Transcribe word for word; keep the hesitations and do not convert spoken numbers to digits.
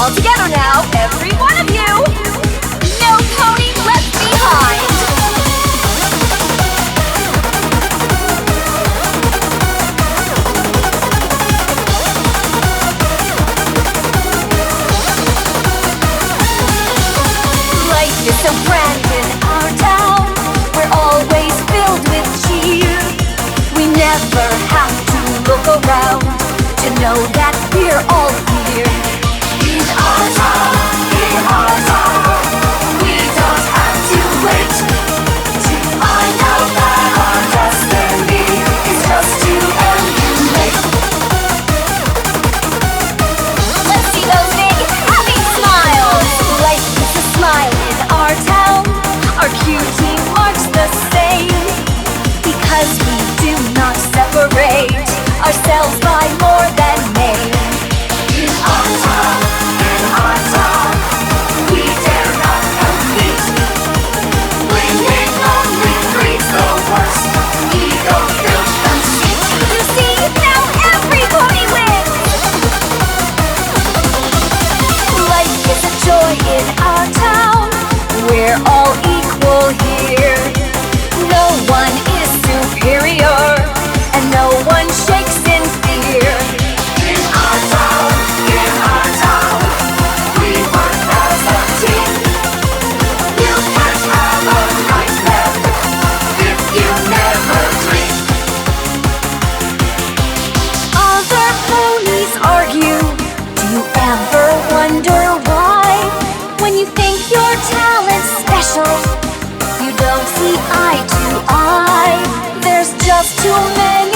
All together now, every one of you! No pony left behind! Life is so grand in our town. We're always filled with cheer. We never have to look around to know that we're all here. In our town, in our town, we don't have to wait to find out that our destiny is just to emulate. Let's see those big, happy smiles. Life is a smile in our town. Our cutie marks the same, because we do not separate ourselves by more than name. In our town, in our town, we dare not compete. Winning only breeds the worst ego-filled conceit. You see, now every pony wins! Life is a joy in our town. We're all equal here. No one is superior, and no one shakes in fear. In our town, in our town, we work as a team. You can't have a nightmare if you never dream. Other ponies argue. Do you ever wonder why? When you think your talent's special, you don't see eye to eye. There's just too many